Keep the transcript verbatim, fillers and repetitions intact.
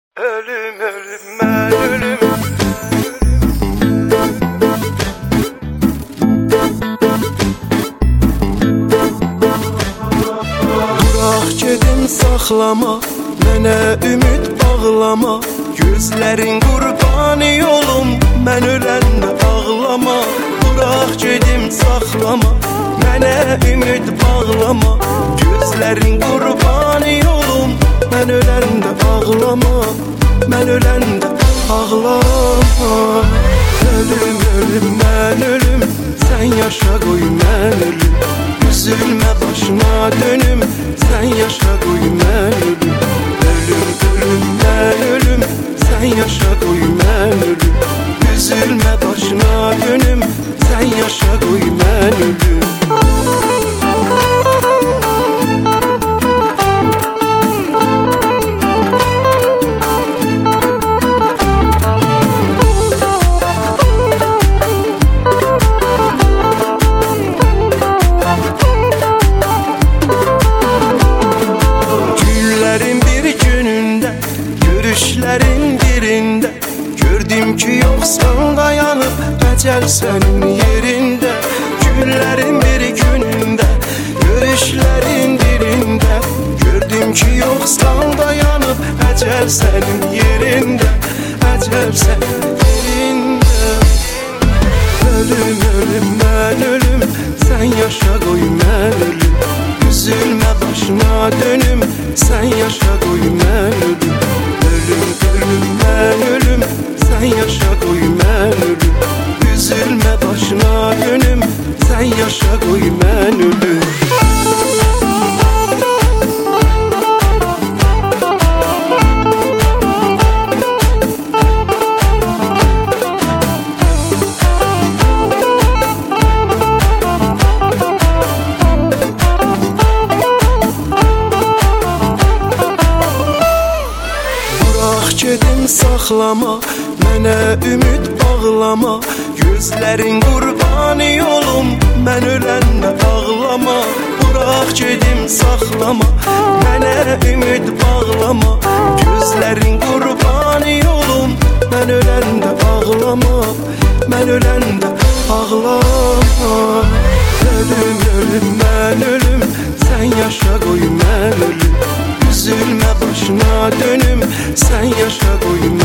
Ölüm ölüm ben ölüm. Bırak gedim saxlama, mənə ümid bağlama. Gözlərin qurbanı yolum, mən öləndə ağlama. Bırak gedim saxlama, mənə ümid bağlama. Gözlərin qurbanı yolum, mən öləndə ağlama. Mən öləndə ağlama. Ölüm ölüm mən ölüm, sən yaşa qoy mən ölüm. Üzülmə başına dönüm, sən yaşa qoy mən ölüm. Ölüm ölüm mən ölüm, sən yaşa qoy mən ölüm. Üzülmə başına dönüm, sən yaşa qoy mən ölüm. Görüşlərin birində gördüm ki, yoxsan dayanıb əcəl sənin yerində. Günlərin bir günündə görüşlərin birində gördüm ki, yoxsan dayanıb əcəl sənin yerində. Əcəl sənin yerində. Ölüm ölüm mən ölüm, sən yaşa qoy mən ölüm. Üzülmə başına dönüm, sən yaşa qoy mən ölüm. Ölüm ölüm mən ölüm, sən yaşa qoy mən ölüm. Üzülmə başına dönüm, sən yaşa qoy mən ölüm. Gedim saxlama, mənə ümid bağlama. Gözlərin qurbanı yolum, mən öləndə ağlama. Bırak gedim saxlama, mənə ümid bağlama. Gözlərin qurbanı yolum, mən öləndə ağlama. Mən öləndə ağlama. Ölüm ölüm mən ölüm, sən yaşa qoy mən ölüm. Üzülmə başına dönüm, sən yaşa qoy